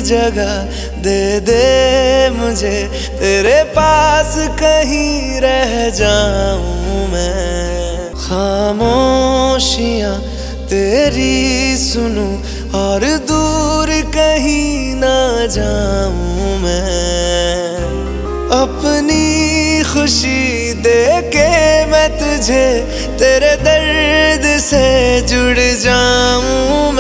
जगह दे दे मुझे, तेरे पास कहीं रह जाऊं मैं। खामोशियाँ तेरी सुनूं और दूर कहीं ना जाऊं मैं। अपनी खुशी दे के मैं तुझे तेरे दर्द से जुड़ जाऊं